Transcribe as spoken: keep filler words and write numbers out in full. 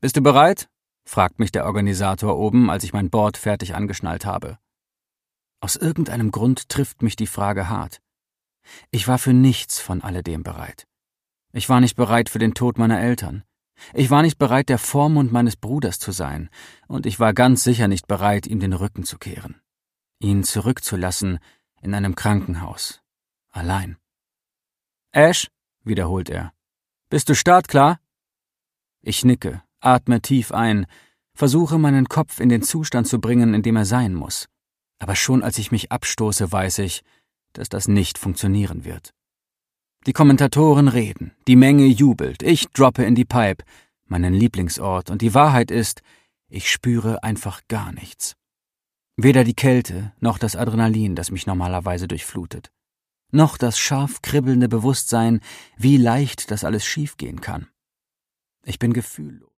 »Bist du bereit?« fragt mich der Organisator oben, als ich mein Board fertig angeschnallt habe. Aus irgendeinem Grund trifft mich die Frage hart. Ich war für nichts von alledem bereit. Ich war nicht bereit für den Tod meiner Eltern. Ich war nicht bereit, der Vormund meines Bruders zu sein, und ich war ganz sicher nicht bereit, ihm den Rücken zu kehren. Ihn zurückzulassen in einem Krankenhaus. Allein. »Ash«, wiederholt er, »bist du startklar?« Ich nicke, atme tief ein, versuche meinen Kopf in den Zustand zu bringen, in dem er sein muss. Aber schon als ich mich abstoße, weiß ich, dass das nicht funktionieren wird. Die Kommentatoren reden, die Menge jubelt, ich droppe in die Pipe, meinen Lieblingsort, und die Wahrheit ist, ich spüre einfach gar nichts. Weder die Kälte, noch das Adrenalin, das mich normalerweise durchflutet. Noch das scharf kribbelnde Bewusstsein, wie leicht das alles schiefgehen kann. Ich bin gefühllos.